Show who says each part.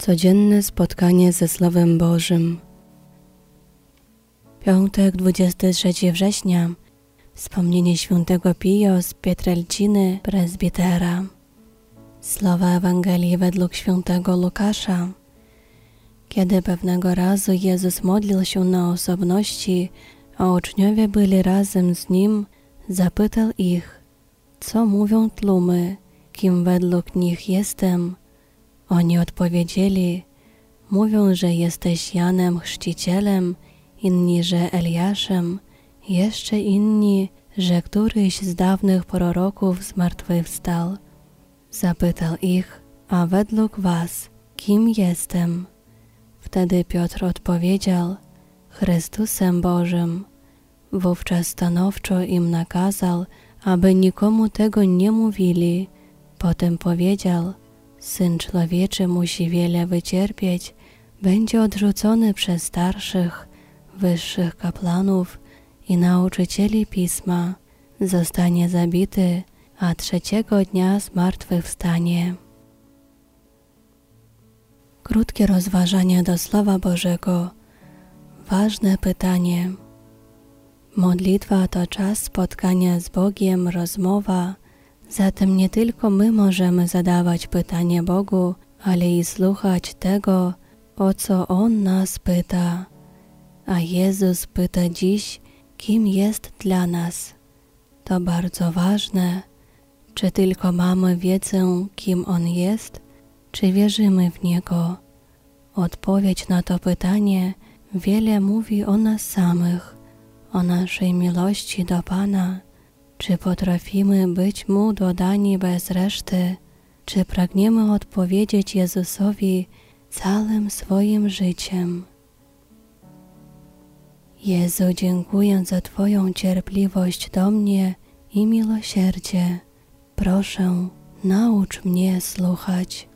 Speaker 1: Codzienne spotkanie ze Słowem Bożym. Piątek, 23 września. Wspomnienie świętego Pio z Pietrelciny, prezbitera. Słowa Ewangelii według świętego Łukasza. Kiedy pewnego razu Jezus modlił się na osobności, a uczniowie byli razem z Nim, zapytał ich, co mówią tłumy, kim według nich jestem. Oni odpowiedzieli, mówią, że jesteś Janem Chrzcicielem, inni, że Eliaszem, jeszcze inni, że któryś z dawnych proroków zmartwychwstał. Zapytał ich, a według was, kim jestem? Wtedy Piotr odpowiedział, Chrystusem Bożym. Wówczas stanowczo im nakazał, aby nikomu tego nie mówili. Potem powiedział, Syn Człowieczy musi wiele wycierpieć, będzie odrzucony przez starszych, wyższych kapłanów i nauczycieli Pisma, zostanie zabity, a trzeciego dnia zmartwychwstanie. Krótkie rozważanie do Słowa Bożego. Ważne pytanie. Modlitwa to czas spotkania z Bogiem, rozmowa. Zatem nie tylko my możemy zadawać pytanie Bogu, ale i słuchać tego, o co On nas pyta. A Jezus pyta dziś, kim jest dla nas. To bardzo ważne. Czy tylko mamy wiedzę, kim On jest, czy wierzymy w Niego? Odpowiedź na to pytanie wiele mówi o nas samych, o naszej miłości do Pana. Czy potrafimy być Mu dodani bez reszty? Czy pragniemy odpowiedzieć Jezusowi całym swoim życiem? Jezu, dziękuję za Twoją cierpliwość do mnie i miłosierdzie. Proszę, naucz mnie słuchać.